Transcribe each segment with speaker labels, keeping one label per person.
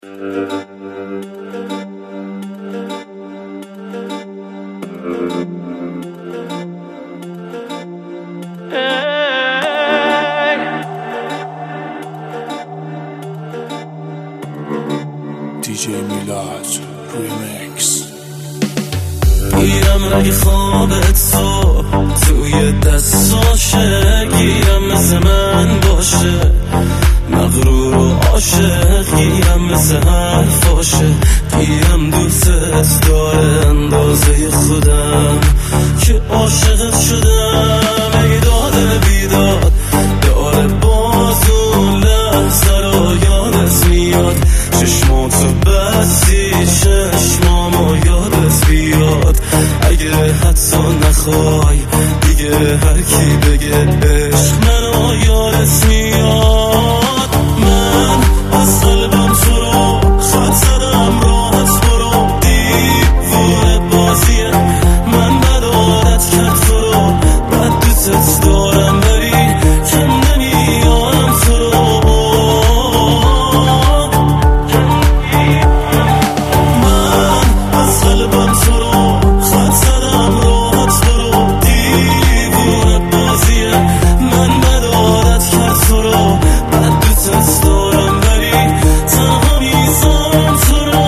Speaker 1: DJ میلاد ریمیکس.
Speaker 2: گیرم رگ خوابت تو توی دستاشه، گیرم مثل من باشه، مغرور و عاشق، گیرم مثل حرفاشه، گیرم دوستت داره اندازه خودم که عاشقت شدم. ای داده بیداد داره باز اون لحظه رو یادت میاد، چشماتو بستی چشمامو یادت بیاد. اگه حتی نخوای دیگه هر کی بگه عشق منو یادت میاد. من از قلبم تو رو خط زدم، راحت برو، دیوونه بازیه من، بد عادت کرد تو رو، بد دوستت دارم بری کم نمیارم تو رو. من از قلبم تو رو خط زدم، راحت برو، دیوونه بازیه من، بد عادت کرد تو رو، بد دوستت دارم بری تنها میذارم تو رو.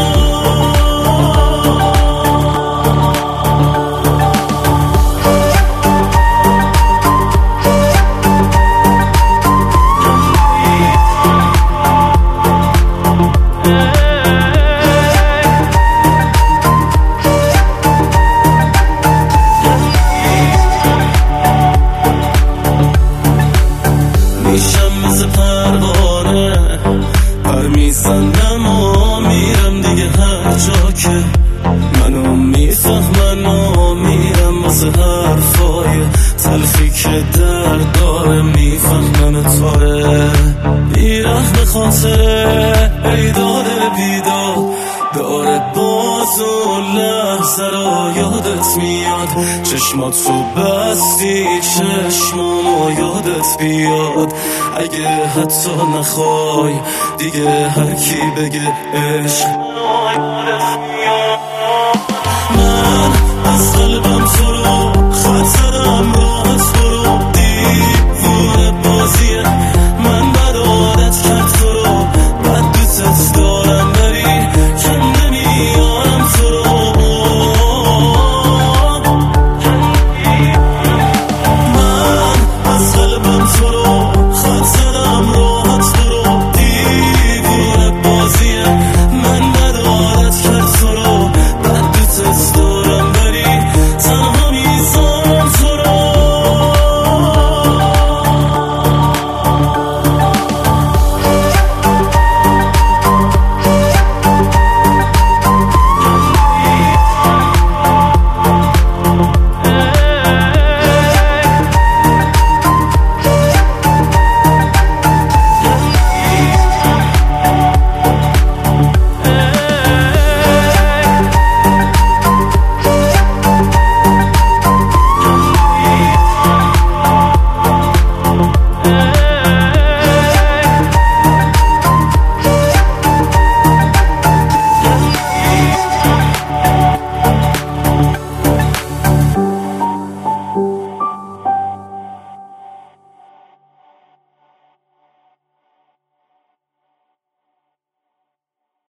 Speaker 2: میشم مثل پروانه پر میزنم و میرم دیگه هر جا که منو میفهمن و میرم واسه حرفای تلخی که درد داره، میفهمن تاره بیرحم خاطره. ای داده بیداد داره باز اون لحظه رو یادت میاد، چشماتو بستی چشمامو یادت بیاد. اگه حتی نخوای دیگه هر کی بگه عشق من از قلبم تو رو